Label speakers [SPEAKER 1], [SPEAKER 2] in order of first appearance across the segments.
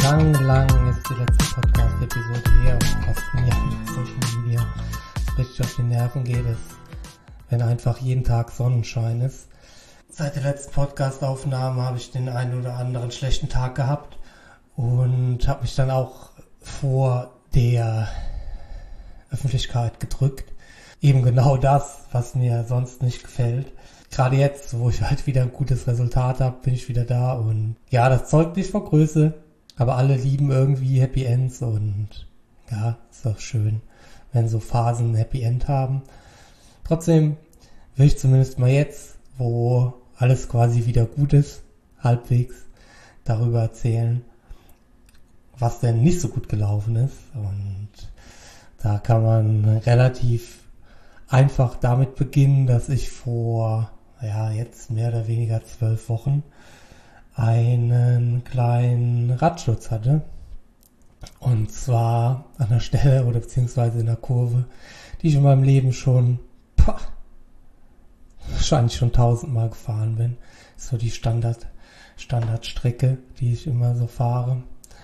[SPEAKER 1] Lang ist die letzte Podcast-Episode her und was mir auf Social Media richtig auf die Nerven geht, ist, wenn einfach jeden Tag Sonnenschein ist. Seit der letzten Podcast-Aufnahme habe ich den einen oder anderen schlechten Tag gehabt und habe mich dann auch vor der Öffentlichkeit gedrückt. Eben genau das, was mir sonst nicht gefällt. Gerade jetzt, wo ich halt wieder ein gutes Resultat habe, bin ich wieder da und ja, das zeugt nicht vor Größe, aber alle lieben irgendwie Happy Ends und ja, ist doch schön, wenn so Phasen ein Happy End haben. Trotzdem will ich zumindest mal jetzt, wo alles quasi wieder gut ist, halbwegs, darüber erzählen, was denn nicht so gut gelaufen ist. Und da kann man relativ einfach damit beginnen, dass ich vor, jetzt mehr oder weniger 12 Wochen einen kleinen Radsturz hatte. Und zwar an der Stelle oder beziehungsweise in der Kurve, die ich in meinem Leben schon, wahrscheinlich schon 1000-mal gefahren bin. Ist so die Standardstrecke, die ich immer so fahre.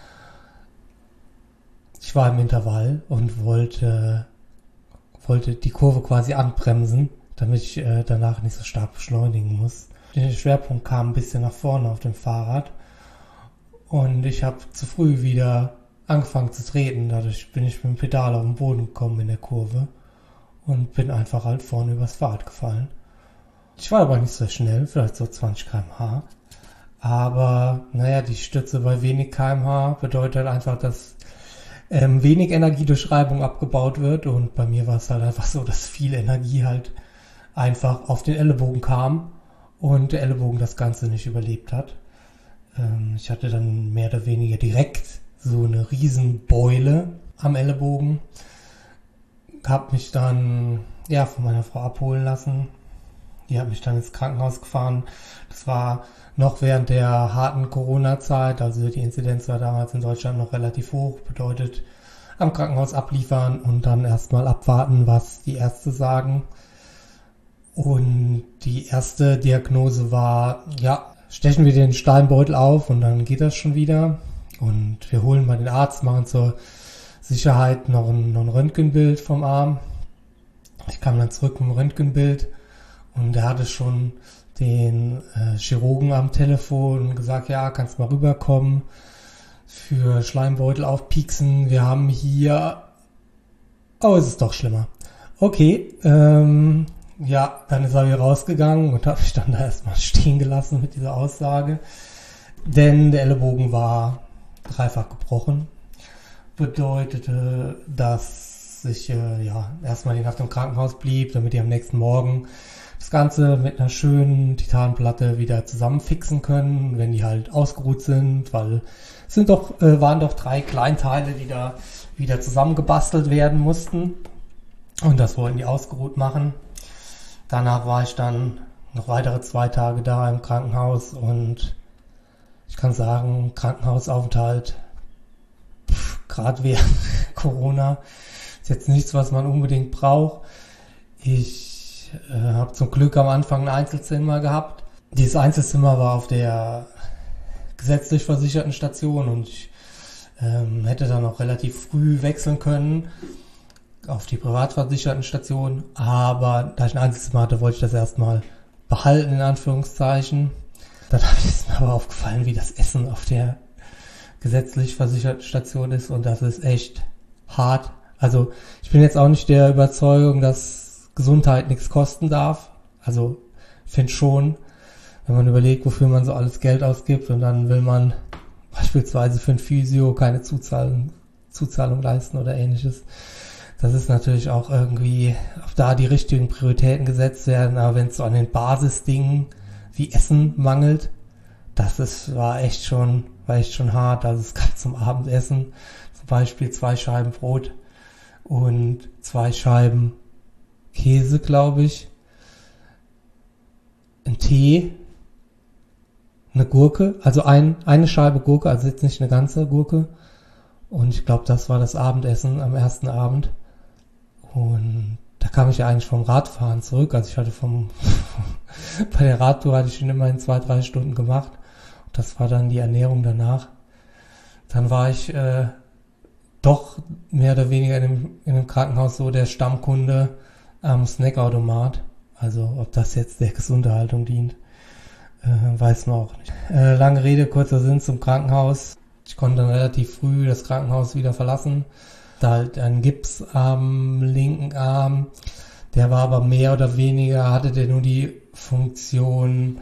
[SPEAKER 1] Ich war im Intervall und wollte die Kurve quasi anbremsen, damit ich danach nicht so stark beschleunigen muss. Der Schwerpunkt kam ein bisschen nach vorne auf dem Fahrrad und ich habe zu früh wieder angefangen zu treten. Dadurch bin ich mit dem Pedal auf den Boden gekommen in der Kurve und bin einfach halt vorne übers Fahrrad gefallen. Ich war aber nicht so schnell, vielleicht so 20 km/h. Aber die Stütze bei wenig km/h bedeutet halt einfach, dass wenig Energie durch Reibung abgebaut wird und bei mir war es halt einfach so, dass viel Energie halt einfach auf den Ellenbogen kam und der Ellenbogen das Ganze nicht überlebt hat. Ich hatte dann mehr oder weniger direkt so eine riesen Beule am Ellenbogen, habe mich dann von meiner Frau abholen lassen. Die hat mich dann ins Krankenhaus gefahren. Das war noch während der harten Corona-Zeit, also die Inzidenz war damals in Deutschland noch relativ hoch, bedeutet am Krankenhaus abliefern und dann erstmal abwarten, was die Ärzte sagen. Und die erste Diagnose war, stechen wir den Steinbeutel auf und dann geht das schon wieder. Und wir holen mal den Arzt, machen zur Sicherheit noch ein Röntgenbild vom Arm. Ich kam dann zurück mit dem Röntgenbild und der hatte schon den Chirurgen am Telefon gesagt, kannst mal rüberkommen für Schleimbeutel aufpieksen. Wir haben hier, es ist doch schlimmer. Okay, dann ist er wieder rausgegangen und habe mich dann da erstmal stehen gelassen mit dieser Aussage. Denn der Ellenbogen war dreifach gebrochen. Bedeutete, dass ich erstmal die Nacht im Krankenhaus blieb, damit ich am nächsten Morgen das Ganze mit einer schönen Titanplatte wieder zusammenfixen können, wenn die halt ausgeruht sind, weil es waren doch 3 Kleinteile, die da wieder zusammengebastelt werden mussten. Und das wollten die ausgeruht machen. Danach war ich dann noch weitere 2 Tage da im Krankenhaus und ich kann sagen, Krankenhausaufenthalt, gerade während Corona, ist jetzt nichts, was man unbedingt braucht. Ich habe zum Glück am Anfang ein Einzelzimmer gehabt. Dieses Einzelzimmer war auf der gesetzlich versicherten Station und ich hätte dann auch relativ früh wechseln können auf die privat versicherten Stationen, aber da ich ein Einzelzimmer hatte, wollte ich das erstmal behalten, in Anführungszeichen. Dann ist mir aber aufgefallen, wie das Essen auf der gesetzlich versicherten Station ist und das ist echt hart. Also ich bin jetzt auch nicht der Überzeugung, dass Gesundheit nichts kosten darf. Also ich finde schon, wenn man überlegt, wofür man so alles Geld ausgibt und dann will man beispielsweise für ein Physio keine Zuzahlung leisten oder ähnliches. Das ist natürlich auch irgendwie, ob da die richtigen Prioritäten gesetzt werden, aber wenn es so an den Basisdingen wie Essen mangelt, war echt schon hart. Also es gab zum Abendessen zum Beispiel 2 Scheiben Brot und 2 Scheiben Käse, glaube ich, ein Tee, eine Gurke, also eine Scheibe Gurke, also jetzt nicht eine ganze Gurke. Und ich glaube, das war das Abendessen am ersten Abend. Und da kam ich ja eigentlich vom Radfahren zurück. Also ich hatte bei der Radtour hatte ich schon immerhin 2-3 Stunden gemacht. Und das war dann die Ernährung danach. Dann war ich doch mehr oder weniger in dem Krankenhaus so der Stammkunde am Snackautomat. Also ob das jetzt der Gesunderhaltung dient, weiß man auch nicht. Lange Rede, kurzer Sinn zum Krankenhaus. Ich konnte dann relativ früh das Krankenhaus wieder verlassen. Da halt ein Gips am linken Arm. Der war aber mehr oder weniger, hatte der nur die Funktion,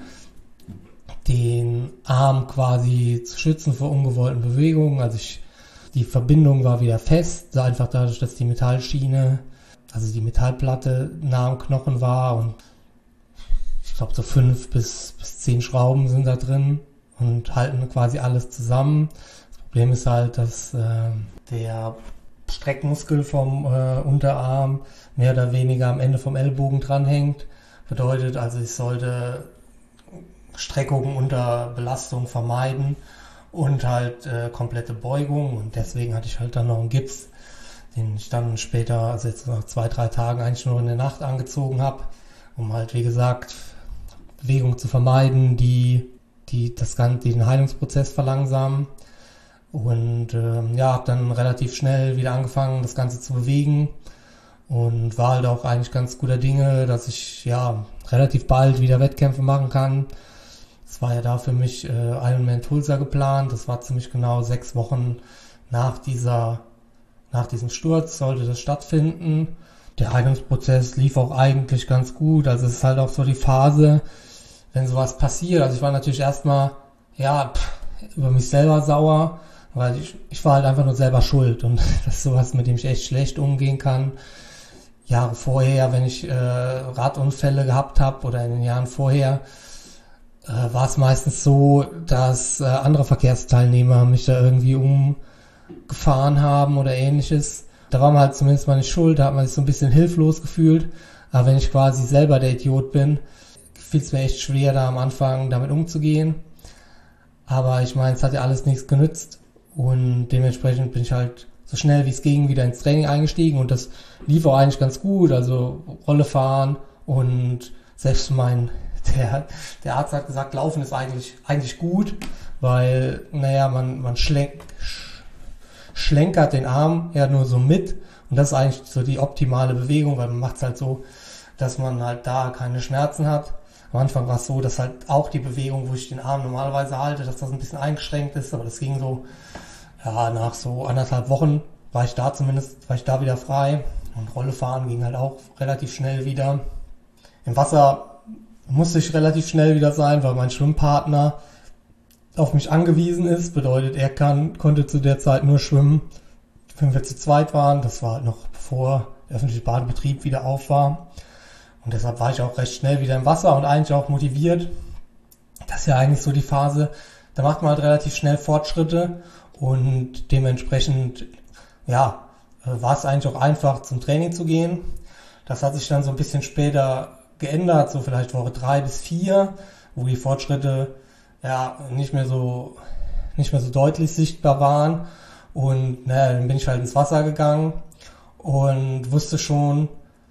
[SPEAKER 1] den Arm quasi zu schützen vor ungewollten Bewegungen. Also die Verbindung war wieder fest, einfach dadurch, dass die Metallschiene, also die Metallplatte nah am Knochen war und ich glaube so 5 bis 10 Schrauben sind da drin und halten quasi alles zusammen. Das Problem ist halt, dass der Streckmuskel vom Unterarm mehr oder weniger am Ende vom Ellbogen dranhängt. Bedeutet also, ich sollte Streckungen unter Belastung vermeiden und halt komplette Beugung, und deswegen hatte ich halt dann noch einen Gips, den ich dann später, also jetzt nach 2-3 Tagen eigentlich nur in der Nacht angezogen habe, um halt wie gesagt Bewegung zu vermeiden, die den Heilungsprozess verlangsamen. Und habe dann relativ schnell wieder angefangen, das Ganze zu bewegen und war halt auch eigentlich ganz guter Dinge, dass ich relativ bald wieder Wettkämpfe machen kann. Es war ja da für mich Ironman Tulsa geplant. Das war ziemlich genau 6 Wochen nach diesem Sturz sollte das stattfinden. Der Heilungsprozess lief auch eigentlich ganz gut. Also es ist halt auch so die Phase, wenn sowas passiert. Also ich war natürlich erstmal über mich selber sauer, weil ich war halt einfach nur selber schuld, und das ist sowas, mit dem ich echt schlecht umgehen kann. Jahre vorher, wenn ich Radunfälle gehabt habe oder in den Jahren vorher, war es meistens so, dass andere Verkehrsteilnehmer mich da irgendwie umgefahren haben oder ähnliches. Da war man halt zumindest mal nicht schuld, da hat man sich so ein bisschen hilflos gefühlt. Aber wenn ich quasi selber der Idiot bin, fiel es mir echt schwer, da am Anfang damit umzugehen. Aber ich meine, es hat ja alles nichts genützt, und dementsprechend bin ich halt so schnell wie es ging wieder ins Training eingestiegen, und das lief auch eigentlich ganz gut. Also Rolle fahren, und selbst der Arzt hat gesagt, Laufen ist eigentlich gut, weil man schlenkert den Arm ja nur so mit, und das ist eigentlich so die optimale Bewegung, weil man macht es halt so, dass man halt da keine Schmerzen hat. Am Anfang war es so, dass halt auch die Bewegung, wo ich den Arm normalerweise halte, dass das ein bisschen eingeschränkt ist, aber das ging so, nach so 1,5 Wochen war ich da wieder frei, und Rolle fahren ging halt auch relativ schnell wieder. Im Wasser musste ich relativ schnell wieder sein, weil mein Schwimmpartner auf mich angewiesen ist, bedeutet, er konnte zu der Zeit nur schwimmen, wenn wir zu zweit waren. Das war halt noch bevor der öffentliche Badebetrieb wieder auf war. Und deshalb war ich auch recht schnell wieder im Wasser und eigentlich auch motiviert. Das ist ja eigentlich so die Phase, da macht man halt relativ schnell Fortschritte, und dementsprechend, war es eigentlich auch einfach, zum Training zu gehen. Das hat sich dann so ein bisschen später geändert, so vielleicht Woche 3 bis 4, wo die Fortschritte nicht mehr so deutlich sichtbar waren. Und dann bin ich halt ins Wasser gegangen und wusste schon,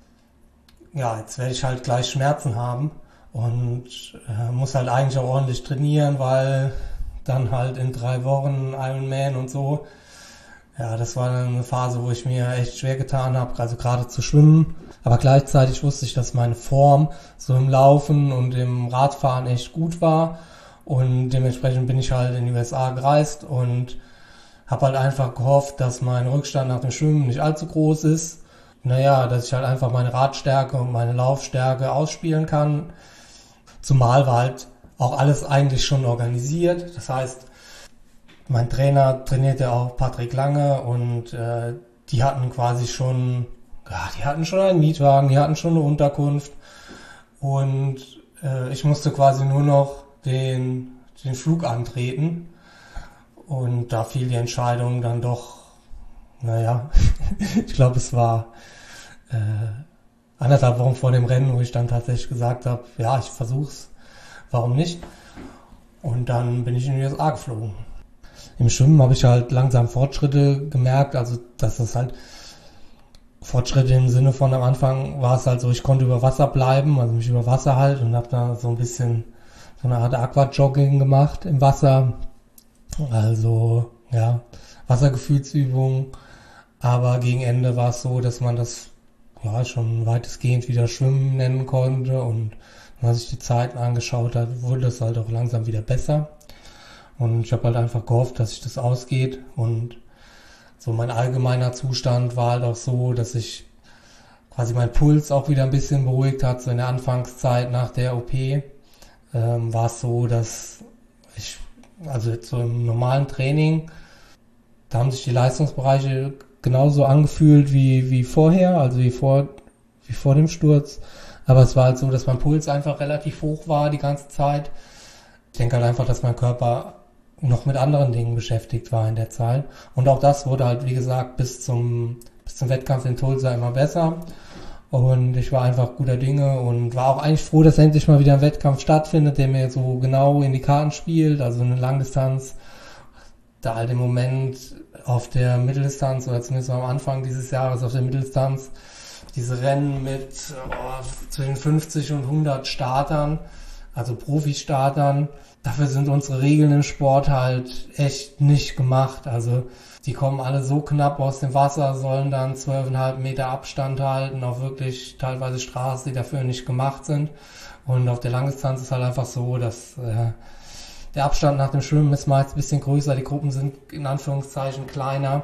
[SPEAKER 1] jetzt werde ich halt gleich Schmerzen haben, und muss halt eigentlich auch ordentlich trainieren, weil dann halt in 3 Wochen Ironman und so. Ja, das war dann eine Phase, wo ich mir echt schwer getan habe, also gerade zu schwimmen. Aber gleichzeitig wusste ich, dass meine Form so im Laufen und im Radfahren echt gut war. Und dementsprechend bin ich halt in die USA gereist und habe halt einfach gehofft, dass mein Rückstand nach dem Schwimmen nicht allzu groß ist. Dass ich halt einfach meine Radstärke und meine Laufstärke ausspielen kann. Zumal war halt auch alles eigentlich schon organisiert. Das heißt, mein Trainer trainierte auch Patrick Lange, und die hatten quasi schon, die hatten schon einen Mietwagen, die hatten schon eine Unterkunft, und ich musste quasi nur noch den Flug antreten, und da fiel die Entscheidung dann doch, ich glaube, es war 1,5 Wochen vor dem Rennen, wo ich dann tatsächlich gesagt habe, ich versuch's, warum nicht? Und dann bin ich in die USA geflogen. Im Schwimmen habe ich halt langsam Fortschritte gemerkt, also dass das halt Fortschritte im Sinne von, am Anfang war es halt so, ich konnte über Wasser bleiben, also mich über Wasser halt, und habe da so ein bisschen so eine Art Aquajogging gemacht im Wasser. Also ja, Wassergefühlsübungen. Aber gegen Ende war es so, dass man das ja schon weitestgehend wieder Schwimmen nennen konnte, und wenn man sich die Zeiten angeschaut hat, wurde das halt auch langsam wieder besser. Und ich habe halt einfach gehofft, dass sich das ausgeht, und so mein allgemeiner Zustand war halt auch so, dass sich quasi mein Puls auch wieder ein bisschen beruhigt hat. So in der Anfangszeit nach der OP war es so, dass ich, also jetzt so im normalen Training, da haben sich die Leistungsbereiche genauso angefühlt wie vorher, also wie vor dem Sturz. Aber es war halt so, dass mein Puls einfach relativ hoch war die ganze Zeit. Ich denke halt einfach, dass mein Körper noch mit anderen Dingen beschäftigt war in der Zeit. Und auch das wurde halt, wie gesagt, bis zum Wettkampf in Tulsa immer besser. Und ich war einfach guter Dinge und war auch eigentlich froh, dass endlich mal wieder ein Wettkampf stattfindet, der mir so genau in die Karten spielt. Also eine Langdistanz, da halt im Moment auf der Mitteldistanz, oder zumindest am Anfang dieses Jahres auf der Mitteldistanz, diese Rennen mit zwischen 50 und 100 Startern, also Profi-Startern, dafür sind unsere Regeln im Sport halt echt nicht gemacht. Also die kommen alle so knapp aus dem Wasser, sollen dann 12,5 Meter Abstand halten, auf wirklich teilweise Straßen, die dafür nicht gemacht sind. Und auf der Langdistanz ist halt einfach so, dass der Abstand nach dem Schwimmen ist meist ein bisschen größer, die Gruppen sind in Anführungszeichen kleiner.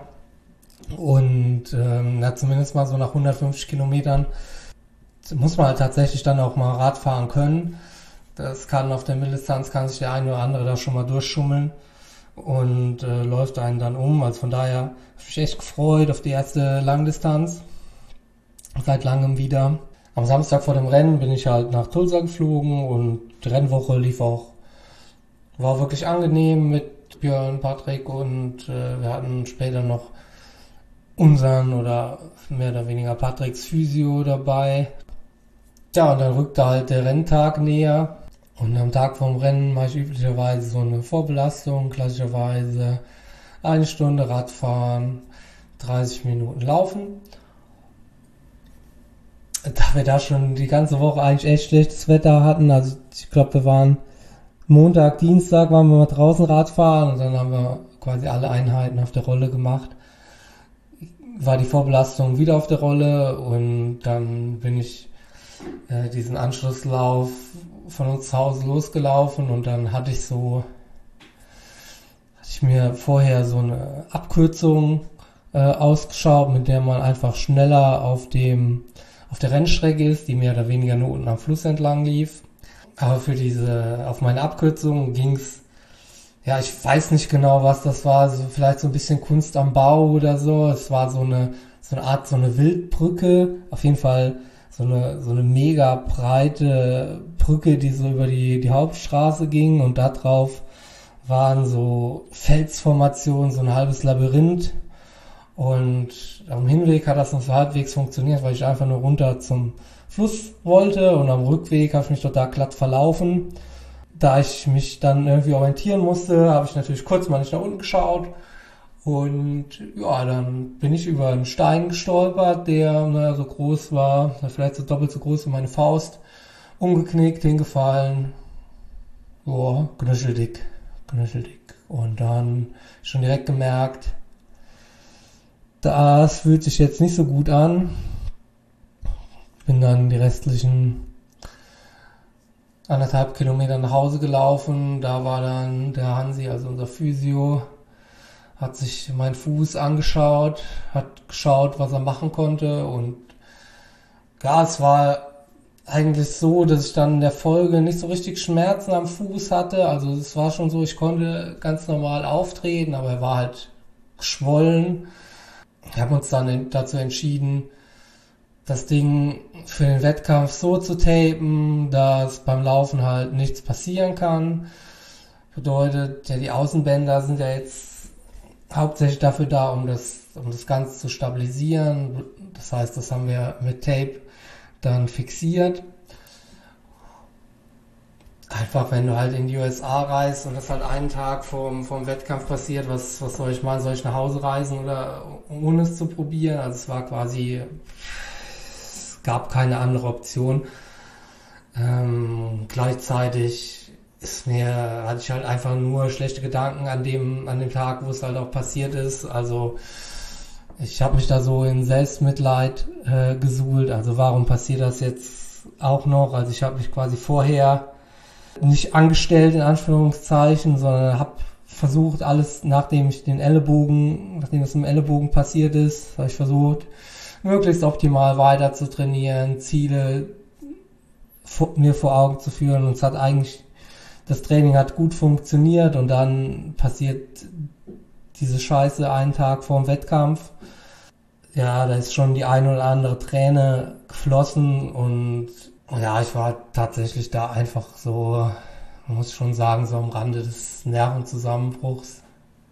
[SPEAKER 1] Und zumindest mal so nach 150 Kilometern muss man halt tatsächlich dann auch mal Rad fahren können. Das kann auf der Mitteldistanz, kann sich der eine oder andere da schon mal durchschummeln und läuft einen dann um. Also von daher habe ich mich echt gefreut auf die erste Langdistanz. Seit langem wieder. Am Samstag vor dem Rennen bin ich halt nach Tulsa geflogen, und die Rennwoche war wirklich angenehm mit Björn, Patrick, und wir hatten später noch unseren oder mehr oder weniger Patricks Physio dabei. Ja, und dann rückte halt der Renntag näher, und am Tag vorm Rennen mache ich üblicherweise so eine Vorbelastung, klassischerweise 1 Stunde Radfahren, 30 Minuten Laufen. Da wir da schon die ganze Woche eigentlich echt schlechtes Wetter hatten, also ich glaube, wir waren Montag, Dienstag waren wir mal draußen Radfahren, und dann haben wir quasi alle Einheiten auf der Rolle gemacht. War die Vorbelastung wieder auf der Rolle, und dann bin ich diesen Anschlusslauf von uns zu Hause losgelaufen, und dann hatte ich mir vorher so eine Abkürzung ausgeschaut, mit der man einfach schneller auf der Rennstrecke ist, die mehr oder weniger nur unten am Fluss entlang lief. Aber auf meine Abkürzung ging's, ja, ich weiß nicht genau, was das war, so vielleicht so ein bisschen Kunst am Bau oder so. Es war so eine Art, so eine Wildbrücke, auf jeden Fall so eine mega breite Brücke, die so über die Hauptstraße ging, und da drauf waren so Felsformationen, so ein halbes Labyrinth. Und am Hinweg hat das noch so halbwegs funktioniert, weil ich einfach nur runter zum Fluss wollte, und am Rückweg habe ich mich total glatt verlaufen. Da ich mich dann irgendwie orientieren musste, habe ich natürlich kurz mal nicht nach unten geschaut, und ja, dann bin ich über einen Stein gestolpert, der so groß war, vielleicht so doppelt so groß wie meine Faust, umgeknickt, hingefallen, ja, knöcheldick. Und dann schon direkt gemerkt, das fühlt sich jetzt nicht so gut an. Bin dann die restlichen 1,5 Kilometer nach Hause gelaufen. Da war dann der Hansi, also unser Physio, hat sich meinen Fuß angeschaut, hat geschaut, was er machen konnte, und ja, es war eigentlich so, dass ich dann in der Folge nicht so richtig Schmerzen am Fuß hatte. Also es war schon so, ich konnte ganz normal auftreten, aber er war halt geschwollen. Wir haben uns dann dazu entschieden, das Ding für den Wettkampf so zu tapen, dass beim Laufen halt nichts passieren kann. Bedeutet, ja, die Außenbänder sind ja jetzt hauptsächlich dafür da, um das Ganze zu stabilisieren. Das heißt, das haben wir mit Tape dann fixiert. Einfach, wenn du halt in die USA reist und das halt einen Tag vom Wettkampf passiert, was soll ich machen? Soll ich nach Hause reisen oder ohne es zu probieren? Also es war quasi, es gab keine andere Option. Gleichzeitig hatte ich halt einfach nur schlechte Gedanken an dem Tag, wo es halt auch passiert ist. Also ich habe mich da so in Selbstmitleid gesuhlt. Also warum passiert das jetzt auch noch? Also ich habe mich quasi vorher nicht angestellt, in Anführungszeichen, sondern habe versucht, alles, nachdem es im Ellenbogen passiert ist, habe ich versucht, möglichst optimal weiter zu trainieren, Ziele mir vor Augen zu führen, und das Training hat gut funktioniert, und dann passiert diese Scheiße einen Tag vorm Wettkampf. Ja, da ist schon die ein oder andere Träne geflossen, und ja, ich war tatsächlich da einfach so, man muss schon sagen, so am Rande des Nervenzusammenbruchs.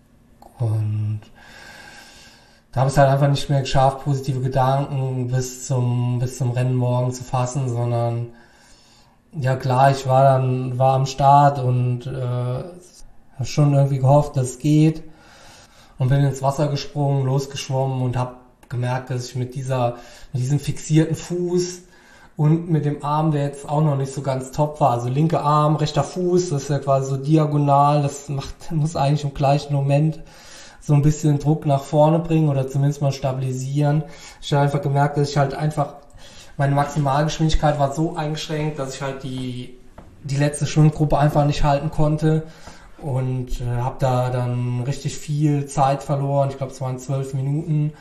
[SPEAKER 1] Und da habe ich es halt einfach nicht mehr geschafft, positive Gedanken bis zum Rennen morgen zu fassen, sondern ja klar, ich war am Start und habe schon irgendwie gehofft, dass es geht, und bin ins Wasser gesprungen, losgeschwommen und habe gemerkt, dass ich mit diesem fixierten Fuß und mit dem Arm, der jetzt auch noch nicht so ganz top war, also linker Arm, rechter Fuß, das ist ja quasi so diagonal, muss eigentlich im gleichen Moment so ein bisschen Druck nach vorne bringen oder zumindest mal stabilisieren. Ich habe einfach gemerkt, dass ich halt einfach, meine Maximalgeschwindigkeit war so eingeschränkt, dass ich halt die letzte Schwimmgruppe einfach nicht halten konnte, und habe da dann richtig viel Zeit verloren. Ich glaube, es waren 12 Minuten,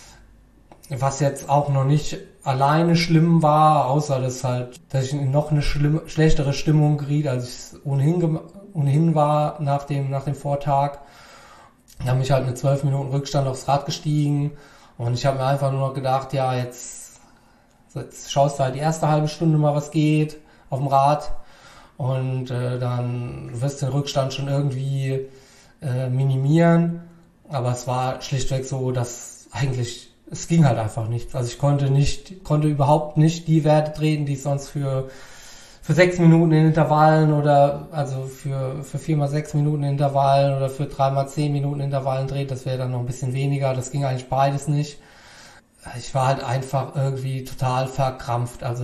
[SPEAKER 1] was jetzt auch noch nicht alleine schlimm war, außer dass ich in noch eine schlechtere Stimmung geriet, als ich es ohnehin war nach dem Vortag. Ich habe mich halt mit 12 Minuten Rückstand aufs Rad gestiegen, und ich habe mir einfach nur noch gedacht, ja, jetzt schaust du halt die erste halbe Stunde mal, was geht auf dem Rad, und dann wirst du den Rückstand schon irgendwie minimieren. Aber es war schlichtweg so, dass es ging halt einfach nichts. Also ich konnte überhaupt nicht die Werte treten, die ich sonst für 6 Minuten in Intervallen oder also für 4x6 Minuten in Intervallen oder für 3x10 Minuten Intervallen dreht. Das wäre dann noch ein bisschen weniger. Das ging eigentlich beides nicht. Ich war halt einfach irgendwie total verkrampft. Also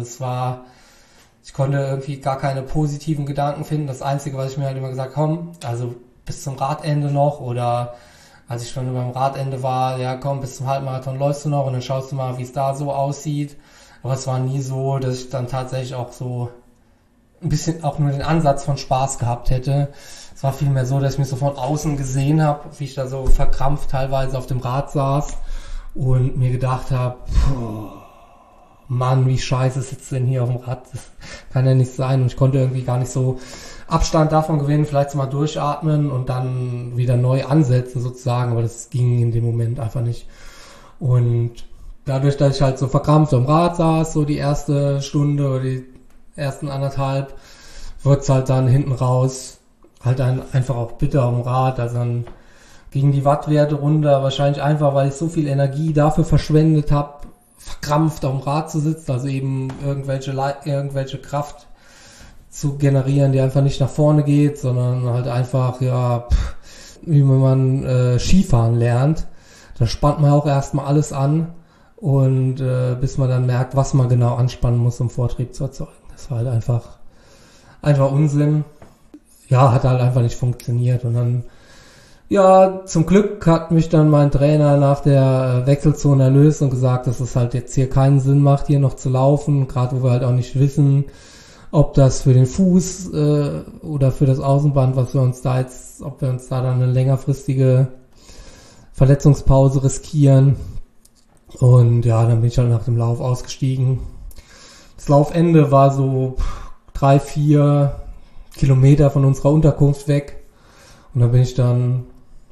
[SPEAKER 1] ich konnte irgendwie gar keine positiven Gedanken finden. Das Einzige, was ich mir halt immer gesagt habe, komm, also bis zum Radende noch, oder als ich schon beim Radende war, ja komm, bis zum Halbmarathon läufst du noch und dann schaust du mal, wie es da so aussieht. Aber es war nie so, dass ich dann tatsächlich auch so ein bisschen auch nur den Ansatz von Spaß gehabt hätte. Es war vielmehr so, dass ich mich so von außen gesehen habe, wie ich da so verkrampft teilweise auf dem Rad saß und mir gedacht habe, Mann, wie scheiße sitzt denn hier auf dem Rad? Das kann ja nicht sein. Und ich konnte irgendwie gar nicht so Abstand davon gewinnen, vielleicht mal durchatmen und dann wieder neu ansetzen sozusagen. Aber das ging in dem Moment einfach nicht. Und dadurch, dass ich halt so verkrampft am Rad saß, so die erste Stunde oder die ersten 1,5, wird's halt dann hinten raus halt dann einfach auch bitter am Rad. Also dann gingen die Wattwerte runter, wahrscheinlich einfach, weil ich so viel Energie dafür verschwendet habe, verkrampft auf dem Rad zu sitzen, also eben irgendwelche Kraft zu generieren, die einfach nicht nach vorne geht, sondern halt einfach, ja, wie wenn man Skifahren lernt, da spannt man auch erstmal alles an, und bis man dann merkt, was man genau anspannen muss, um Vortrieb zu erzeugen. Das war halt einfach Unsinn. Ja, hat halt einfach nicht funktioniert. Und dann, ja, zum Glück hat mich dann mein Trainer nach der Wechselzone erlöst und gesagt, dass es halt jetzt hier keinen Sinn macht, hier noch zu laufen, gerade wo wir halt auch nicht wissen, ob das für den Fuß oder für das Außenband, ob wir uns da dann eine längerfristige Verletzungspause riskieren. Und ja, dann bin ich halt nach dem Lauf ausgestiegen. Das Laufende war so 3-4 Kilometer von unserer Unterkunft weg. Und dann bin ich dann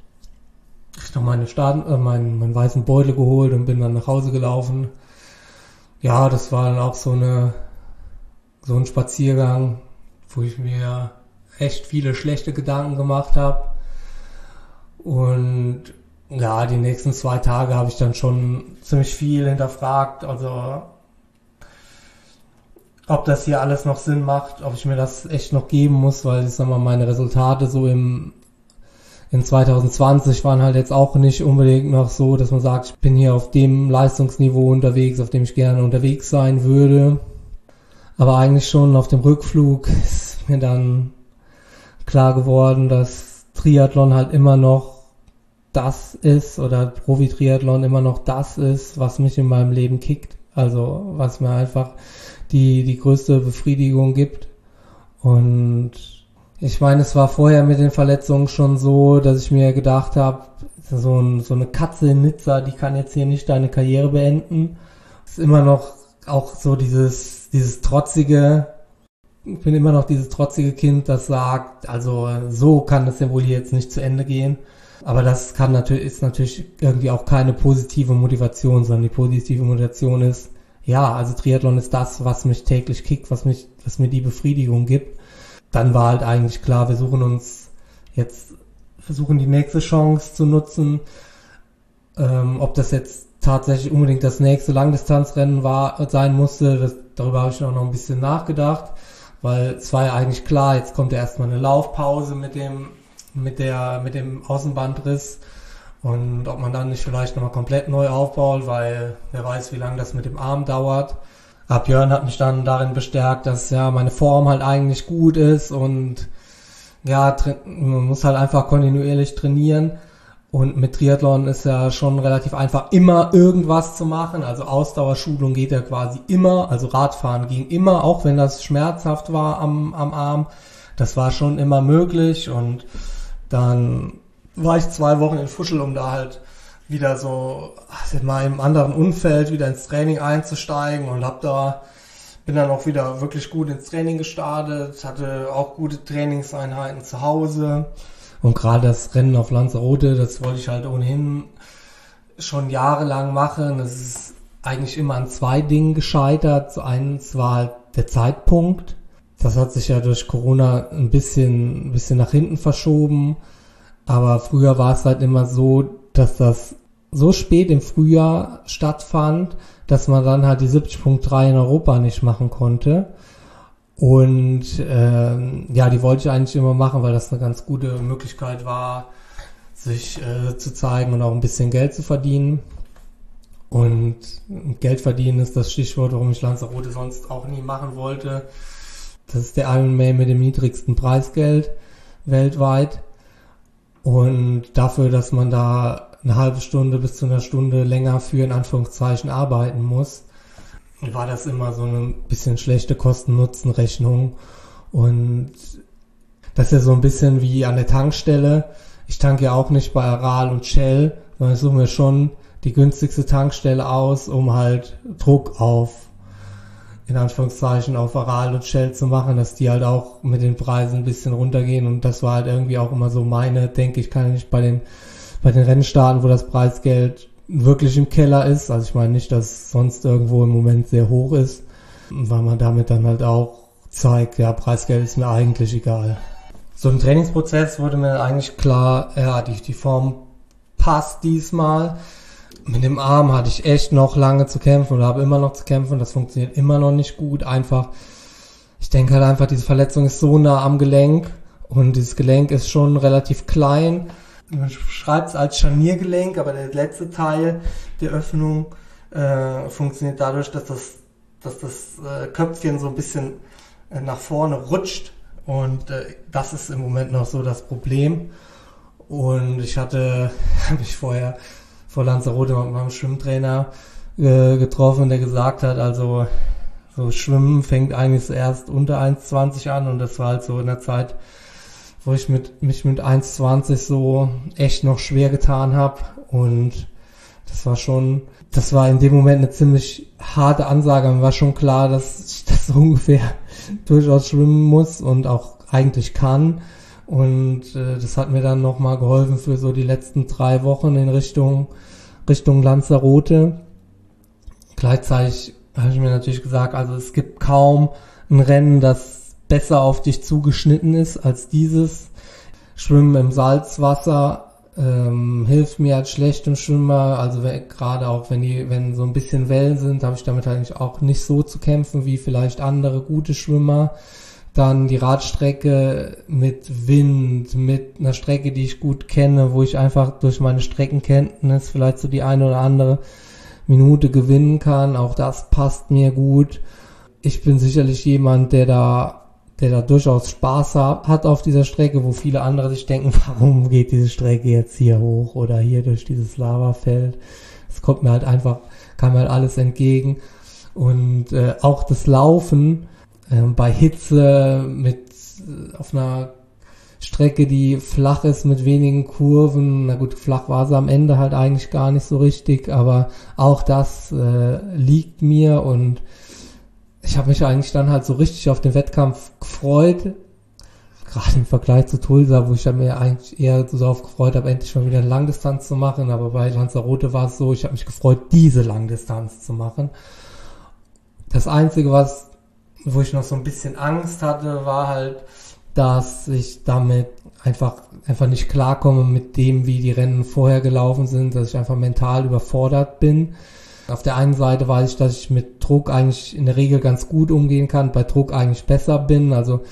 [SPEAKER 1] noch meinen weißen Beutel geholt und bin dann nach Hause gelaufen. Ja, das war dann auch so ein Spaziergang, wo ich mir echt viele schlechte Gedanken gemacht habe. Und ja, die nächsten 2 Tage habe ich dann schon ziemlich viel hinterfragt, also ob das hier alles noch Sinn macht, ob ich mir das echt noch geben muss, weil ich sag mal, meine Resultate so in 2020 waren halt jetzt auch nicht unbedingt noch so, dass man sagt, ich bin hier auf dem Leistungsniveau unterwegs, auf dem ich gerne unterwegs sein würde. Aber eigentlich schon auf dem Rückflug ist mir dann klar geworden, dass Triathlon halt immer noch das ist oder Profi-Triathlon immer noch das ist, was mich in meinem Leben kickt. Also was mir einfach die größte Befriedigung gibt. Und ich meine, es war vorher mit den Verletzungen schon so, dass ich mir gedacht habe, so eine Katze in Nizza, die kann jetzt hier nicht deine Karriere beenden. Es ist immer noch auch so dieses trotzige, ich bin immer noch dieses trotzige Kind, das sagt, also so kann das ja wohl hier jetzt nicht zu Ende gehen. Aber das ist natürlich irgendwie auch keine positive Motivation, sondern die positive Motivation ist, ja, also Triathlon ist das, was mich täglich kickt, was mir die Befriedigung gibt. Dann war halt eigentlich klar, wir versuchen die nächste Chance zu nutzen. Ob das jetzt tatsächlich unbedingt das nächste Langdistanzrennen sein musste, darüber habe ich auch noch ein bisschen nachgedacht, weil es war ja eigentlich klar, jetzt kommt ja erstmal eine Laufpause mit dem Außenbandriss und ob man dann nicht vielleicht nochmal komplett neu aufbaut, weil wer weiß, wie lange das mit dem Arm dauert. Aber Björn hat mich dann darin bestärkt, dass ja meine Form halt eigentlich gut ist und ja, man muss halt einfach kontinuierlich trainieren. Und mit Triathlon ist ja schon relativ einfach, immer irgendwas zu machen. Also Ausdauerschulung geht ja quasi immer. Also Radfahren ging immer, auch wenn das schmerzhaft war am Arm. Das war schon immer möglich. Und dann war ich 2 Wochen in Fuschel, um da halt wieder so mal im anderen Umfeld wieder ins Training einzusteigen und bin dann auch wieder wirklich gut ins Training gestartet, hatte auch gute Trainingseinheiten zu Hause. Und gerade das Rennen auf Lanzarote, das wollte ich halt ohnehin schon jahrelang machen. Das ist eigentlich immer an 2 Dingen gescheitert. Zu eins war halt der Zeitpunkt. Das hat sich ja durch Corona ein bisschen nach hinten verschoben. Aber früher war es halt immer so, dass das so spät im Frühjahr stattfand, dass man dann halt die 70.3 in Europa nicht machen konnte. Und die wollte ich eigentlich immer machen, weil das eine ganz gute Möglichkeit war, sich zu zeigen und auch ein bisschen Geld zu verdienen. Und Geld verdienen ist das Stichwort, warum ich Lanzarote sonst auch nie machen wollte. Das ist der Ironman mit dem niedrigsten Preisgeld weltweit. Und dafür, dass man da eine halbe Stunde bis zu einer Stunde länger für in Anführungszeichen arbeiten muss, war das immer so eine bisschen schlechte Kosten-Nutzen-Rechnung. Und das ist ja so ein bisschen wie an der Tankstelle. Ich tanke ja auch nicht bei Aral und Shell, sondern ich suche mir schon die günstigste Tankstelle aus, um halt Druck in Anführungszeichen auf Aral und Shell zu machen, dass die halt auch mit den Preisen ein bisschen runtergehen. Und das war halt irgendwie auch immer so denke ich, kann ja nicht bei den Rennen starten, wo das Preisgeld wirklich im Keller ist. Also ich meine nicht, dass es sonst irgendwo im Moment sehr hoch ist, weil man damit dann halt auch zeigt, ja, Preisgeld ist mir eigentlich egal. So im Trainingsprozess wurde mir eigentlich klar, ja, die Form passt diesmal. Mit dem Arm hatte ich echt noch lange zu kämpfen oder habe immer noch zu kämpfen. Das funktioniert immer noch nicht gut. Ich denke halt einfach, diese Verletzung ist so nah am Gelenk und dieses Gelenk ist schon relativ klein. Man schreibt es als Scharniergelenk, aber der letzte Teil der Öffnung funktioniert dadurch, dass das Köpfchen so ein bisschen nach vorne rutscht. Und das ist im Moment noch so das Problem. Und ich habe mich vorher vor Lanzarote mit meinem Schwimmtrainer getroffen, der gesagt hat, also so Schwimmen fängt eigentlich erst unter 1,20 an. Und das war halt so in der Zeit, wo ich mich mit 1,20 so echt noch schwer getan habe. Und das war in dem Moment eine ziemlich harte Ansage. Mir war schon klar, dass ich das so ungefähr durchaus schwimmen muss und auch eigentlich kann. Und das hat mir dann nochmal geholfen für so die letzten 3 Wochen in Richtung Lanzarote. Gleichzeitig habe ich mir natürlich gesagt, also es gibt kaum ein Rennen, das besser auf dich zugeschnitten ist als dieses. Schwimmen im Salzwasser hilft mir als schlechtem Schwimmer, also gerade auch wenn so ein bisschen Wellen sind, habe ich damit eigentlich auch nicht so zu kämpfen wie vielleicht andere gute Schwimmer. Dann die Radstrecke mit Wind, mit einer Strecke, die ich gut kenne, wo ich einfach durch meine Streckenkenntnis vielleicht so die eine oder andere Minute gewinnen kann. Auch das passt mir gut. Ich bin sicherlich jemand, der da der da durchaus Spaß hat auf dieser Strecke, wo viele andere sich denken, warum geht diese Strecke jetzt hier hoch oder hier durch dieses Lavafeld. Es kam mir halt alles entgegen. Und auch das Laufen bei Hitze auf einer Strecke, die flach ist mit wenigen Kurven. Na gut, flach war sie am Ende halt eigentlich gar nicht so richtig, aber auch das liegt mir und ich habe mich eigentlich dann halt so richtig auf den Wettkampf gefreut. Gerade im Vergleich zu Tulsa, wo ich dann mir eigentlich eher so darauf gefreut habe, endlich mal wieder eine Langdistanz zu machen. Aber bei Lanzarote war es so, ich habe mich gefreut, diese Langdistanz zu machen. Das Einzige, wo ich noch so ein bisschen Angst hatte, war halt, dass ich damit einfach nicht klarkomme mit dem, wie die Rennen vorher gelaufen sind, dass ich einfach mental überfordert bin. Auf der einen Seite weiß ich, dass ich mit Druck eigentlich in der Regel ganz gut umgehen kann, bei Druck eigentlich besser bin. Also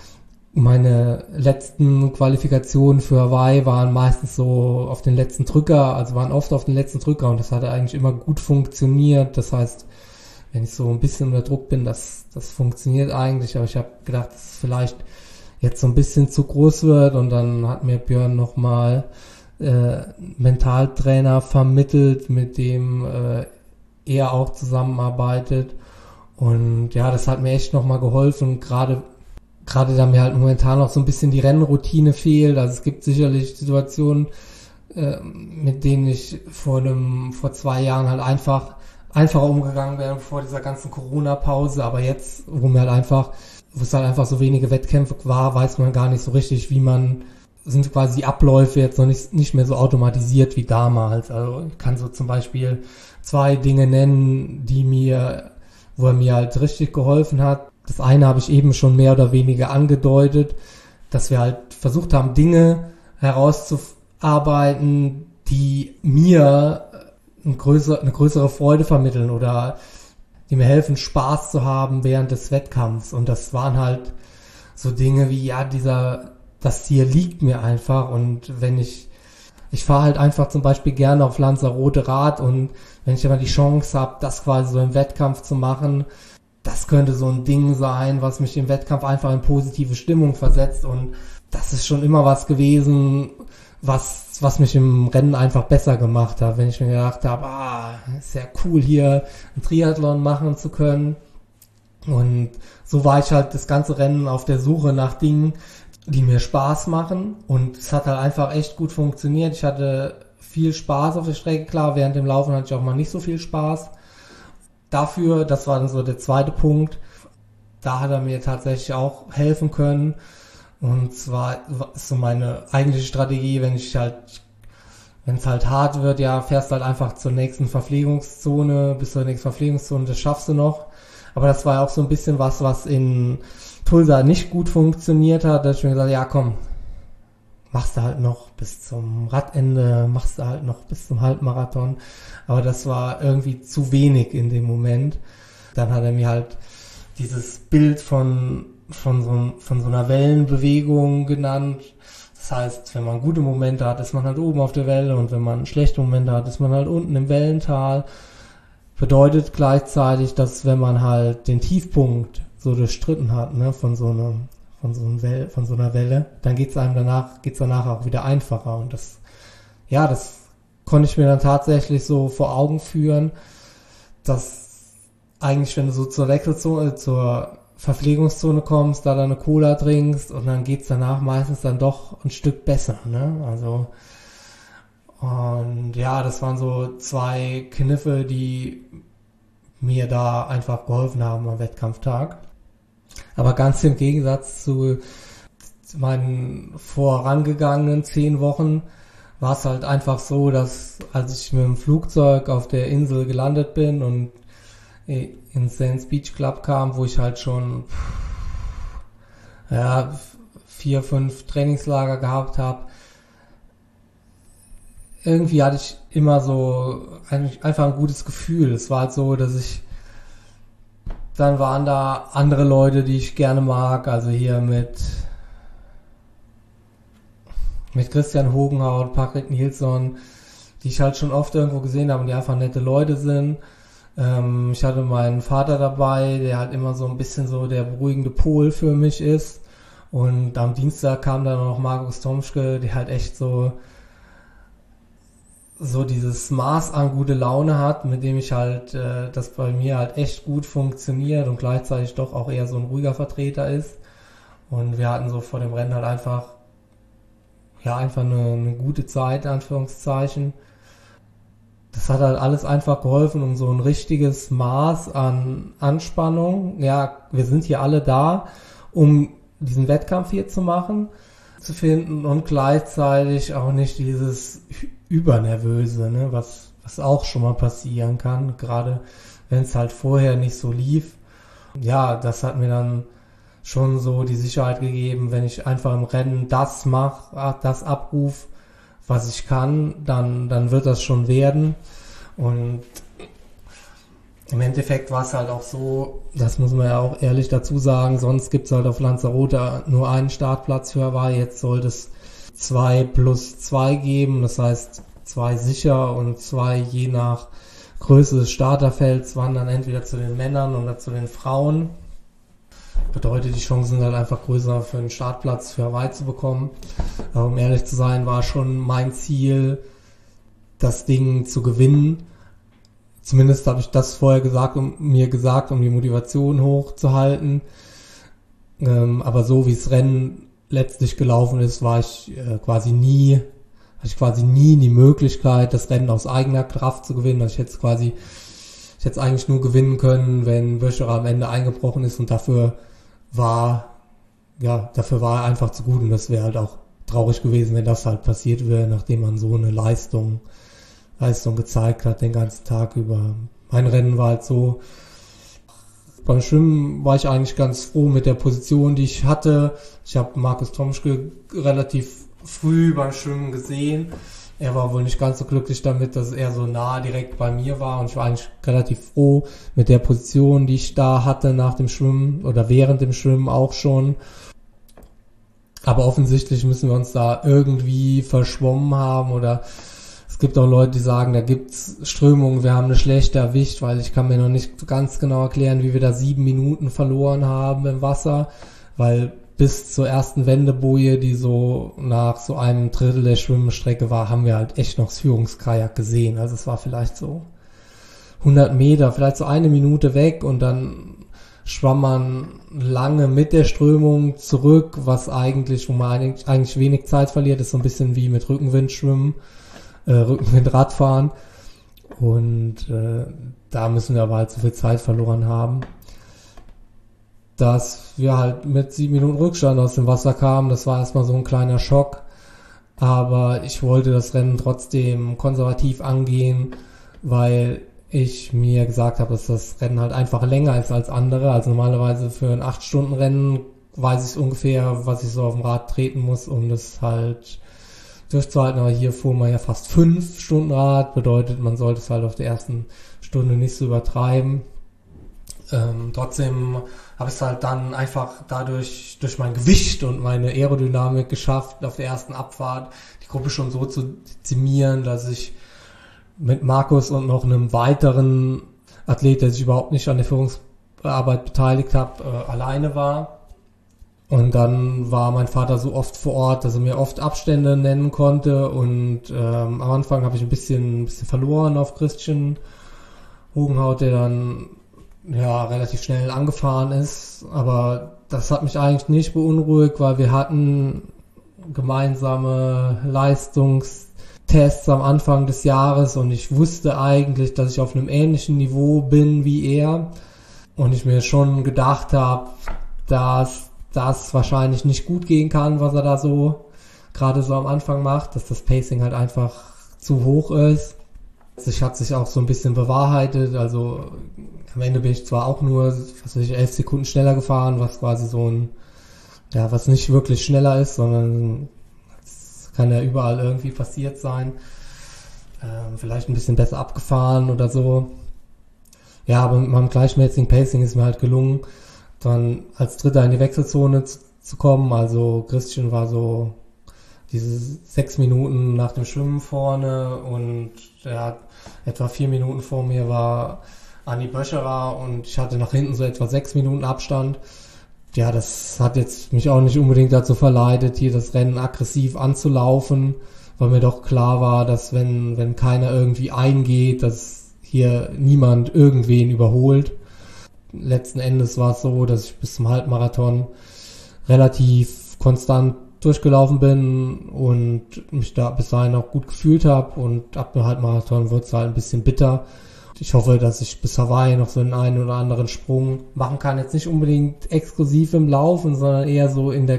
[SPEAKER 1] meine letzten Qualifikationen für Hawaii waren meistens so auf den letzten Drücker, also waren oft auf den letzten Drücker und das hatte eigentlich immer gut funktioniert. Das heißt, wenn ich so ein bisschen unter Druck bin, das funktioniert eigentlich, aber ich habe gedacht, dass es vielleicht jetzt so ein bisschen zu groß wird und dann hat mir Björn nochmal Mentaltrainer vermittelt, mit dem er auch zusammenarbeitet und ja, das hat mir echt nochmal geholfen, gerade da mir halt momentan noch so ein bisschen die Rennroutine fehlt, also es gibt sicherlich Situationen, mit denen ich vor 2 Jahren halt einfacher umgegangen wäre vor dieser ganzen Corona-Pause, aber jetzt, wo es halt einfach so wenige Wettkämpfe war, weiß man gar nicht so richtig, sind quasi die Abläufe jetzt noch nicht mehr so automatisiert wie damals. Also ich kann so zum Beispiel 2 Dinge nennen, wo er mir halt richtig geholfen hat. Das eine habe ich eben schon mehr oder weniger angedeutet, dass wir halt versucht haben, Dinge herauszuarbeiten, die mir eine größere Freude vermitteln oder die mir helfen, Spaß zu haben während des Wettkampfs. Und das waren halt so Dinge wie, ja, das Ziel liegt mir einfach. Und ich fahre halt einfach zum Beispiel gerne auf Lanzarote Rad und wenn ich aber die Chance habe, das quasi so im Wettkampf zu machen, das könnte so ein Ding sein, was mich im Wettkampf einfach in positive Stimmung versetzt. Und das ist schon immer was gewesen, was mich im Rennen einfach besser gemacht hat, wenn ich mir gedacht habe, ist ja cool hier einen Triathlon machen zu können. Und so war ich halt das ganze Rennen auf der Suche nach Dingen, die mir Spaß machen und es hat halt einfach echt gut funktioniert. Ich hatte viel Spaß auf der Strecke, klar, während dem Laufen hatte ich auch mal nicht so viel Spaß. Dafür, das war dann so der zweite Punkt, da hat er mir tatsächlich auch helfen können. Und zwar ist so meine eigentliche Strategie, wenn es halt hart wird, ja, fährst halt einfach zur nächsten Verpflegungszone, bis zur nächsten Verpflegungszone, das schaffst du noch. Aber das war ja auch so ein bisschen was in Tulsa nicht gut funktioniert hat, da hab ich mir gesagt, ja komm, machst du halt noch bis zum Radende, machst du halt noch bis zum Halbmarathon. Aber das war irgendwie zu wenig in dem Moment. Dann hat er mir halt dieses Bild von so einer Wellenbewegung genannt. Das heißt, wenn man gute Momente hat, ist man halt oben auf der Welle und wenn man schlechte Momente hat, ist man halt unten im Wellental. Bedeutet gleichzeitig, dass wenn man halt den Tiefpunkt so durchstritten hat, ne, von so einer Welle, dann geht's danach auch wieder einfacher und das konnte ich mir dann tatsächlich so vor Augen führen, dass eigentlich, wenn du so zur Verpflegungszone kommst, da deine Cola trinkst und dann geht's danach meistens dann doch ein Stück besser, ne, also und ja, das waren so 2 Kniffe, die mir da einfach geholfen haben am Wettkampftag. Aber ganz im Gegensatz zu meinen vorangegangenen 10 Wochen war es halt einfach so, dass als ich mit dem Flugzeug auf der Insel gelandet bin und ins Sands Beach Club kam, wo ich halt schon 4, 5 Trainingslager gehabt habe, irgendwie hatte ich immer so einfach ein gutes Gefühl. Es war halt so, dann waren da andere Leute, die ich gerne mag, also hier mit Christian Hogenhaut, Patrick Nilsson, die ich halt schon oft irgendwo gesehen habe und die einfach nette Leute sind. Ich hatte meinen Vater dabei, der halt immer so ein bisschen so der beruhigende Pol für mich ist. Und am Dienstag kam dann noch Markus Tomschke, der halt echt so dieses Maß an gute Laune hat, mit dem ich halt, das bei mir halt echt gut funktioniert und gleichzeitig doch auch eher so ein ruhiger Vertreter ist. Und wir hatten so vor dem Rennen halt einfach eine gute Zeit, in Anführungszeichen. Das hat halt alles einfach geholfen, um so ein richtiges Maß an Anspannung. Ja, wir sind hier alle da, um diesen Wettkampf hier zu machen, zu finden und gleichzeitig auch nicht dieses Übernervöse, ne, was auch schon mal passieren kann, gerade wenn es halt vorher nicht so lief. Ja, das hat mir dann schon so die Sicherheit gegeben, wenn ich einfach im Rennen das mache, das abruf, was ich kann, dann wird das schon werden. Und im Endeffekt war es halt auch so, das muss man ja auch ehrlich dazu sagen, sonst gibt es halt auf Lanzarote nur einen Startplatz für Hawaii, jetzt sollte es 2+2 geben, das heißt 2 sicher und 2 je nach Größe des Starterfelds wandern entweder zu den Männern oder zu den Frauen. Bedeutet, die Chancen sind halt einfach größer für einen Startplatz für Hawaii zu bekommen. Aber um ehrlich zu sein, war schon mein Ziel, das Ding zu gewinnen. Zumindest habe ich das vorher um die Motivation hochzuhalten. Aber so wie das Rennen letztlich gelaufen ist, hatte ich quasi nie die Möglichkeit, das Rennen aus eigener Kraft zu gewinnen. Also ich hätte es eigentlich nur gewinnen können, wenn Wöcherer am Ende eingebrochen ist, und dafür war er einfach zu gut, und das wäre halt auch traurig gewesen, wenn das halt passiert wäre, nachdem man so eine Leistung gezeigt hat den ganzen Tag über. Mein Rennen war halt so, beim Schwimmen war ich eigentlich ganz froh mit der Position, die ich hatte. Ich habe Markus Tomschke relativ früh beim Schwimmen gesehen. Er war wohl nicht ganz so glücklich damit, dass er so nah direkt bei mir war, und ich war eigentlich relativ froh mit der Position, die ich da hatte nach dem Schwimmen oder während dem Schwimmen auch schon. Aber offensichtlich müssen wir uns da irgendwie verschwommen haben, oder es gibt auch Leute, die sagen, da gibt's Strömungen, wir haben eine schlechte erwischt, weil ich kann mir noch nicht ganz genau erklären, wie wir da 7 Minuten verloren haben im Wasser, weil bis zur ersten Wendeboje, die so nach so einem Drittel der Schwimmstrecke war, haben wir halt echt noch das Führungskajak gesehen. Also es war vielleicht so 100 Meter, vielleicht so 1 Minute weg, und dann schwamm man lange mit der Strömung zurück, wo man eigentlich wenig Zeit verliert, ist so ein bisschen wie mit Rückenwindschwimmen, Rückenwindradfahren, und da müssen wir aber halt so viel Zeit verloren haben, dass wir halt mit 7 Minuten Rückstand aus dem Wasser kamen. Das war erstmal so ein kleiner Schock, aber ich wollte das Rennen trotzdem konservativ angehen, weil ich mir gesagt habe, dass das Rennen halt einfach länger ist als andere. Also normalerweise für ein 8-Stunden-Rennen weiß ich ungefähr, was ich so auf dem Rad treten muss, um das halt durchzuhalten. Aber hier fuhr man ja fast 5 Stunden Rad, bedeutet, man sollte es halt auf der ersten Stunde nicht so übertreiben. Trotzdem habe ich es halt dann einfach durch mein Gewicht und meine Aerodynamik geschafft, auf der ersten Abfahrt die Gruppe schon so zu dezimieren, dass ich mit Markus und noch einem weiteren Athlet, der sich überhaupt nicht an der Führungsarbeit beteiligt hat, alleine war. Und dann war mein Vater so oft vor Ort, dass er mir oft Abstände nennen konnte, und am Anfang habe ich ein bisschen verloren auf Christian Hogenhaut, der dann relativ schnell angefahren ist, aber das hat mich eigentlich nicht beunruhigt, weil wir hatten gemeinsame Leistungstests am Anfang des Jahres, und ich wusste eigentlich, dass ich auf einem ähnlichen Niveau bin wie er, und ich mir schon gedacht habe, dass das wahrscheinlich nicht gut gehen kann, was er da so gerade so am Anfang macht, dass das Pacing halt einfach zu hoch ist. Es hat sich auch so ein bisschen bewahrheitet, also am Ende bin ich zwar auch nur, 11 Sekunden schneller gefahren, was quasi was nicht wirklich schneller ist, sondern es kann ja überall irgendwie passiert sein. Vielleicht ein bisschen besser abgefahren oder so. Ja, aber mit meinem gleichmäßigen Pacing ist mir halt gelungen, dann als Dritter in die Wechselzone zu kommen. Also Christian war so diese 6 Minuten nach dem Schwimmen vorne, und etwa 4 Minuten vor mir war Anni Böscherer und ich hatte nach hinten so etwa 6 Minuten Abstand. Ja, das hat jetzt mich auch nicht unbedingt dazu verleitet, hier das Rennen aggressiv anzulaufen, weil mir doch klar war, dass wenn keiner irgendwie eingeht, dass hier niemand irgendwen überholt. Letzten Endes war es so, dass ich bis zum Halbmarathon relativ konstant durchgelaufen bin und mich da bis dahin auch gut gefühlt habe und ab dem Halbmarathon wird es halt ein bisschen bitter. Ich hoffe, dass ich bis Hawaii noch so einen oder anderen Sprung machen kann. Jetzt nicht unbedingt exklusiv im Laufen, sondern eher so in der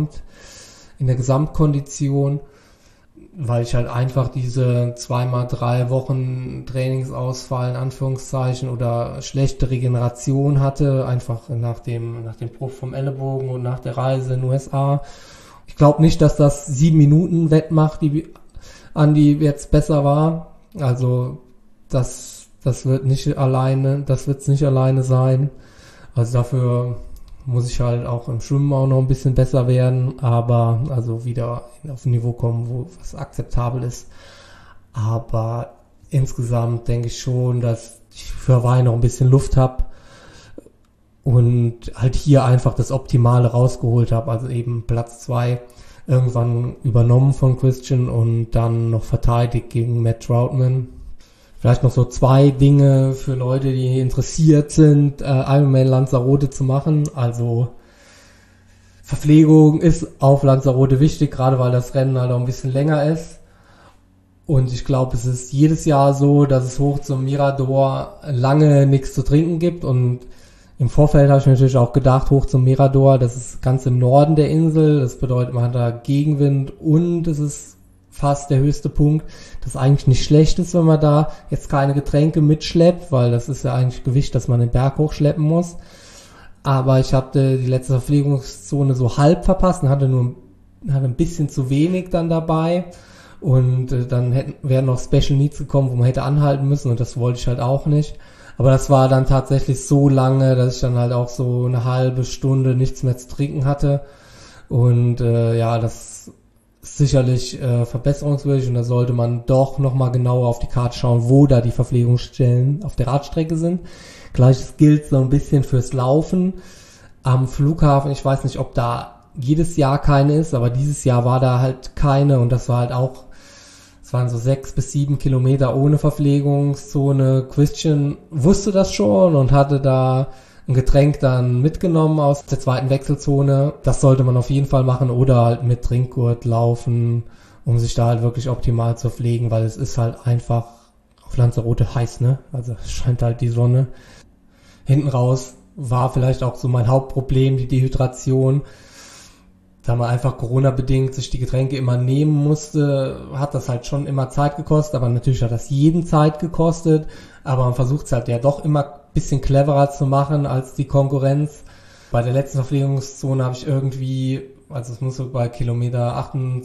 [SPEAKER 1] Gesamtkondition, weil ich halt einfach diese 2x3 Wochen Trainingsausfall in Anführungszeichen oder schlechte Regeneration hatte, einfach nach dem Bruch vom Ellenbogen und nach der Reise in den USA. Ich glaube nicht, dass das 7 Minuten wettmacht, die Andi jetzt besser war. Also das wird nicht alleine sein. Also dafür muss ich halt auch im Schwimmen auch noch ein bisschen besser werden, aber also wieder auf ein Niveau kommen, wo was akzeptabel ist. Aber insgesamt denke ich schon, dass ich für Hawaii noch ein bisschen Luft habe und halt hier einfach das Optimale rausgeholt habe. Also eben Platz 2 irgendwann übernommen von Christian und dann noch verteidigt gegen Matt Troutman. Vielleicht noch so 2 Dinge für Leute, die interessiert sind, Ironman Lanzarote zu machen. Also Verpflegung ist auf Lanzarote wichtig, gerade weil das Rennen halt auch ein bisschen länger ist. Und ich glaube, es ist jedes Jahr so, dass es hoch zum Mirador lange nichts zu trinken gibt. Und im Vorfeld habe ich mir natürlich auch gedacht, hoch zum Mirador, das ist ganz im Norden der Insel. Das bedeutet, man hat da Gegenwind und es ist fast der höchste Punkt, das eigentlich nicht schlecht ist, wenn man da jetzt keine Getränke mitschleppt, weil das ist ja eigentlich Gewicht, das man den Berg hochschleppen muss. Aber ich hatte die letzte Verpflegungszone so halb verpasst und hatte ein bisschen zu wenig dann dabei und dann wären noch Special Needs gekommen, wo man hätte anhalten müssen und das wollte ich halt auch nicht. Aber das war dann tatsächlich so lange, dass ich dann halt auch so eine halbe Stunde nichts mehr zu trinken hatte und das sicherlich verbesserungswürdig und da sollte man doch nochmal genauer auf die Karte schauen, wo da die Verpflegungsstellen auf der Radstrecke sind. Gleiches gilt so ein bisschen fürs Laufen. Am Flughafen, ich weiß nicht, ob da jedes Jahr keine ist, aber dieses Jahr war da halt keine und das war halt auch, es waren so 6 bis 7 Kilometer ohne Verpflegungszone. Christian wusste das schon und hatte da ein Getränk dann mitgenommen aus der zweiten Wechselzone. Das sollte man auf jeden Fall machen oder halt mit Trinkgurt laufen, um sich da halt wirklich optimal zu pflegen, weil es ist halt einfach auf Lanzarote heiß, ne? Also es scheint halt die Sonne. Hinten raus war vielleicht auch so mein Hauptproblem, die Dehydration. Da man einfach Corona-bedingt sich die Getränke immer nehmen musste, hat das halt schon immer Zeit gekostet, aber natürlich hat das jeden Zeit gekostet, aber man versucht es halt ja doch immer bisschen cleverer zu machen als die Konkurrenz. Bei der letzten Verpflegungszone habe ich irgendwie, also es muss so bei Kilometer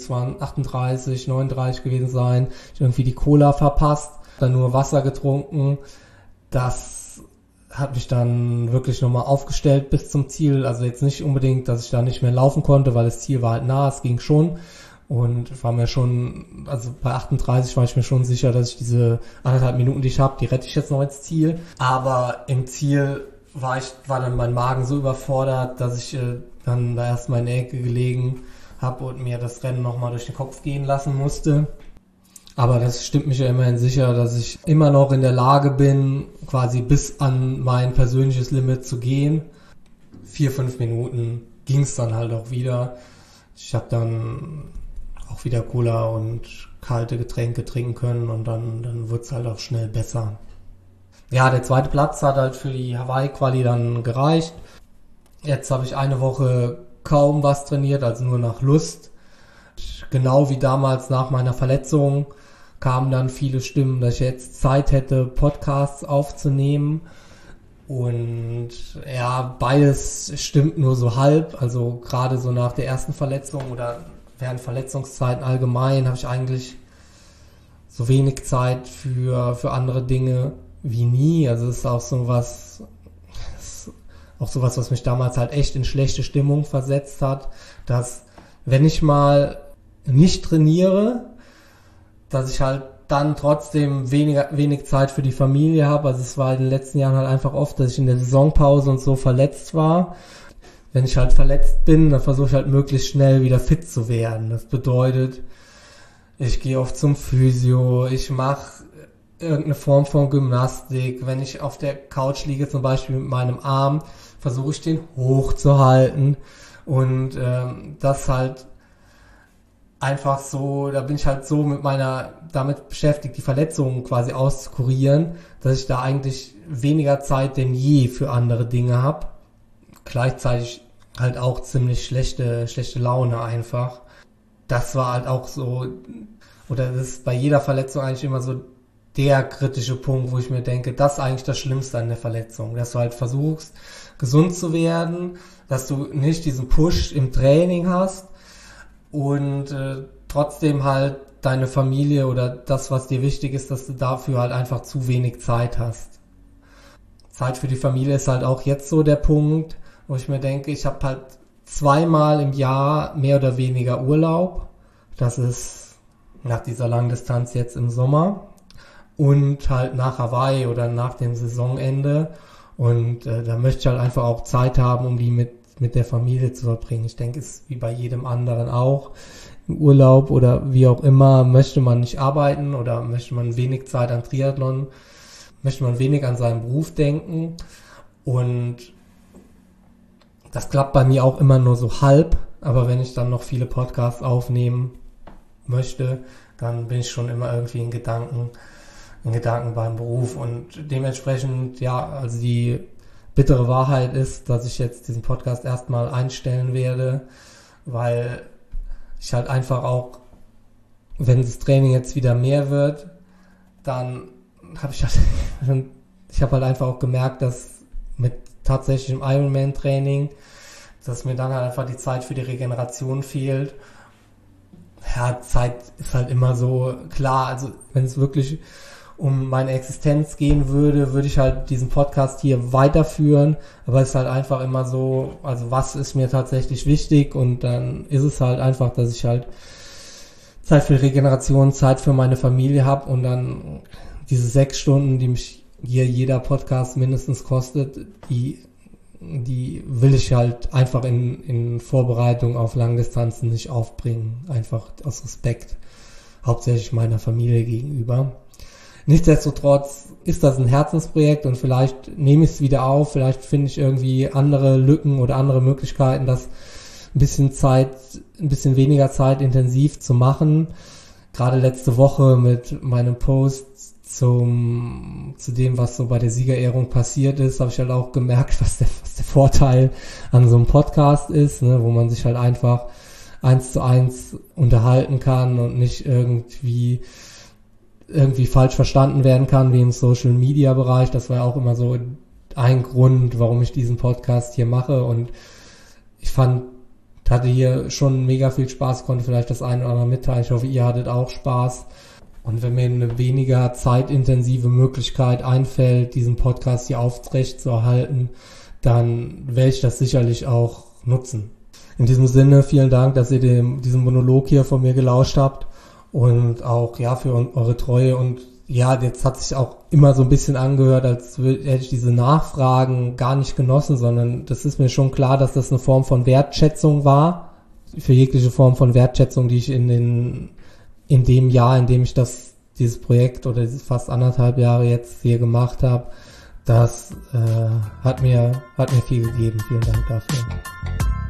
[SPEAKER 1] 38, 39 gewesen sein, ich irgendwie die Cola verpasst, dann nur Wasser getrunken. Das hat mich dann wirklich nochmal aufgestellt bis zum Ziel. Also jetzt nicht unbedingt, dass ich da nicht mehr laufen konnte, weil das Ziel war halt nah, es ging schon. Und war mir schon, also bei 38 war ich mir schon sicher, dass ich diese 1,5 Minuten, die ich habe, die rette ich jetzt noch ins Ziel. Aber im Ziel war dann mein Magen so überfordert, dass ich dann da erstmal in der Ecke gelegen habe und mir das Rennen nochmal durch den Kopf gehen lassen musste. Aber das stimmt mich ja immerhin sicher, dass ich immer noch in der Lage bin, quasi bis an mein persönliches Limit zu gehen. 4-5 Minuten ging es dann halt auch wieder. Ich habe dann auch wieder Cola und kalte Getränke trinken können und dann wird es halt auch schnell besser. Ja, der zweite Platz hat halt für die Hawaii-Quali dann gereicht. Jetzt habe ich eine Woche kaum was trainiert, also nur nach Lust. Genau wie damals nach meiner Verletzung kamen dann viele Stimmen, dass ich jetzt Zeit hätte, Podcasts aufzunehmen. Und ja, beides stimmt nur so halb. Also gerade so nach der ersten Verletzung oder während Verletzungszeiten allgemein habe ich eigentlich so wenig Zeit für andere Dinge wie nie. Also es ist auch sowas, was mich damals halt echt in schlechte Stimmung versetzt hat, dass wenn ich mal nicht trainiere, dass ich halt dann trotzdem wenig Zeit für die Familie habe. Also es war in den letzten Jahren halt einfach oft, dass ich in der Saisonpause und so verletzt war. Wenn ich halt verletzt bin, dann versuche ich halt möglichst schnell wieder fit zu werden. Das bedeutet, ich gehe oft zum Physio, ich mache irgendeine Form von Gymnastik. Wenn ich auf der Couch liege, zum Beispiel mit meinem Arm, versuche ich den hochzuhalten. Und das halt einfach so, da bin ich halt so damit beschäftigt, die Verletzungen quasi auszukurieren, dass ich da eigentlich weniger Zeit denn je für andere Dinge habe. Gleichzeitig halt auch ziemlich schlechte Laune einfach. Das war halt auch so, oder das ist bei jeder Verletzung eigentlich immer so der kritische Punkt, wo ich mir denke, das ist eigentlich das Schlimmste an der Verletzung, dass du halt versuchst, gesund zu werden, dass du nicht diesen Push im Training hast und trotzdem halt deine Familie oder das, was dir wichtig ist, dass du dafür halt einfach zu wenig Zeit hast. Zeit für die Familie ist halt auch jetzt so der Punkt, wo ich mir denke, ich habe halt 2-mal im Jahr mehr oder weniger Urlaub. Das ist nach dieser Langdistanz jetzt im Sommer und halt nach Hawaii oder nach dem Saisonende. Und da möchte ich halt einfach auch Zeit haben, um die mit der Familie zu verbringen. Ich denke, es ist wie bei jedem anderen auch. Im Urlaub oder wie auch immer möchte man nicht arbeiten oder möchte man wenig Zeit an Triathlon, möchte man wenig an seinen Beruf denken. Und das klappt bei mir auch immer nur so halb. Aber wenn ich dann noch viele Podcasts aufnehmen möchte, dann bin ich schon immer irgendwie in Gedanken beim Beruf. Und dementsprechend, ja, also die bittere Wahrheit ist, dass ich jetzt diesen Podcast erstmal einstellen werde, weil ich halt einfach auch, wenn das Training jetzt wieder mehr wird, dann habe ich halt einfach auch gemerkt, dass mit tatsächlichem Ironman-Training, dass mir dann halt einfach die Zeit für die Regeneration fehlt. Ja, Zeit ist halt immer so, klar, also wenn es wirklich um meine Existenz gehen würde ich halt diesen Podcast hier weiterführen, aber es ist halt einfach immer so, also was ist mir tatsächlich wichtig, und dann ist es halt einfach, dass ich halt Zeit für Regeneration, Zeit für meine Familie habe, und dann diese 6 Stunden, die mich hier jeder Podcast mindestens kostet, die will ich halt einfach in Vorbereitung auf Langdistanzen nicht aufbringen, einfach aus Respekt, hauptsächlich meiner Familie gegenüber. Nichtsdestotrotz ist das ein Herzensprojekt und vielleicht nehme ich es wieder auf, vielleicht finde ich irgendwie andere Lücken oder andere Möglichkeiten, das ein bisschen weniger zeitintensiv zu machen. Gerade letzte Woche mit meinem Post zu dem, was so bei der Siegerehrung passiert ist, habe ich halt auch gemerkt, was der Vorteil an so einem Podcast ist, ne, wo man sich halt einfach 1:1 unterhalten kann und nicht irgendwie falsch verstanden werden kann, wie im Social Media Bereich. Das war ja auch immer so ein Grund, warum ich diesen Podcast hier mache, und ich hatte hier schon mega viel Spaß, konnte vielleicht das eine oder andere mitteilen. Ich hoffe, ihr hattet auch Spaß. Und wenn mir eine weniger zeitintensive Möglichkeit einfällt, diesen Podcast hier aufrecht zu erhalten, dann werde ich das sicherlich auch nutzen. In diesem Sinne, vielen Dank, dass ihr diesem Monolog hier von mir gelauscht habt. Und auch, ja, für eure Treue. Und ja, jetzt hat sich auch immer so ein bisschen angehört, als hätte ich diese Nachfragen gar nicht genossen, sondern das ist mir schon klar, dass das eine Form von Wertschätzung war. Für jegliche Form von Wertschätzung, die ich in dem Jahr, in dem ich dieses Projekt oder dieses fast 1,5 Jahre jetzt hier gemacht habe, das hat mir viel gegeben. Vielen Dank dafür.